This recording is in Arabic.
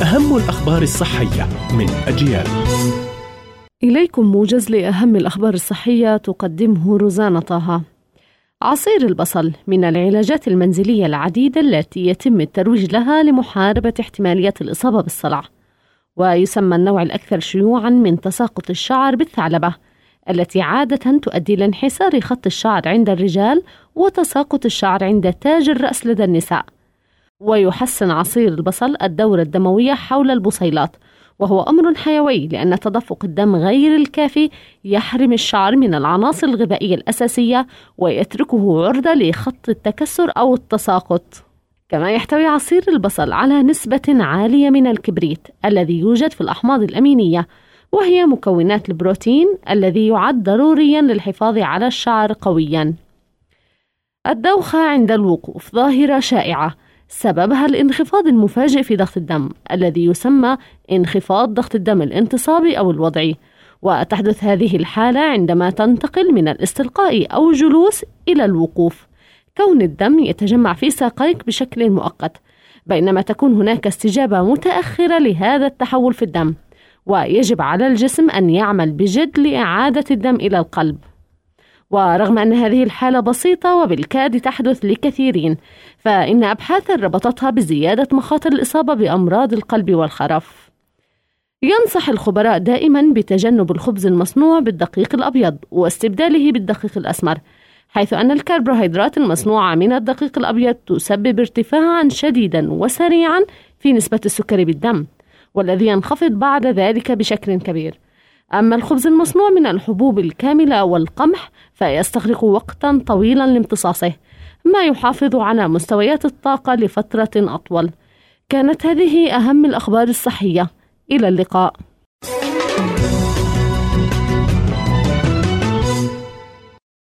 أهم الأخبار الصحية من أجيال. إليكم موجز لأهم الأخبار الصحية تقدمه روزانا طه. عصير البصل من العلاجات المنزلية العديدة التي يتم الترويج لها لمحاربة احتماليات الإصابة بالصلع، ويسمى النوع الأكثر شيوعاً من تساقط الشعر بالثعلبة، التي عادة تؤدي إلى انحسار خط الشعر عند الرجال وتساقط الشعر عند تاج الرأس لدى النساء. ويحسن عصير البصل الدورة الدموية حول البصيلات، وهو أمر حيوي لأن تدفق الدم غير الكافي يحرم الشعر من العناصر الغذائية الأساسية ويتركه عرضة لخط التكسر أو التساقط. كما يحتوي عصير البصل على نسبة عالية من الكبريت الذي يوجد في الأحماض الأمينية، وهي مكونات البروتين الذي يعد ضروريا للحفاظ على الشعر قويا. الدوخة عند الوقوف ظاهرة شائعة سببها الانخفاض المفاجئ في ضغط الدم الذي يسمى انخفاض ضغط الدم الانتصابي أو الوضعي، وتحدث هذه الحالة عندما تنتقل من الاستلقاء أو الجلوس إلى الوقوف، كون الدم يتجمع في ساقيك بشكل مؤقت، بينما تكون هناك استجابة متأخرة لهذا التحول في الدم، ويجب على الجسم أن يعمل بجد لإعادة الدم إلى القلب. ورغم أن هذه الحالة بسيطة وبالكاد تحدث لكثيرين، فإن أبحاثا ربطتها بزيادة مخاطر الإصابة بأمراض القلب والخرف. ينصح الخبراء دائما بتجنب الخبز المصنوع بالدقيق الأبيض واستبداله بالدقيق الأسمر، حيث أن الكربوهيدرات المصنوعة من الدقيق الأبيض تسبب ارتفاعا شديدا وسريعا في نسبة السكر بالدم، والذي ينخفض بعد ذلك بشكل كبير. أما الخبز المصنوع من الحبوب الكاملة والقمح فيستغرق وقتا طويلا لامتصاصه، ما يحافظ على مستويات الطاقة لفترة أطول. كانت هذه أهم الأخبار الصحية، إلى اللقاء.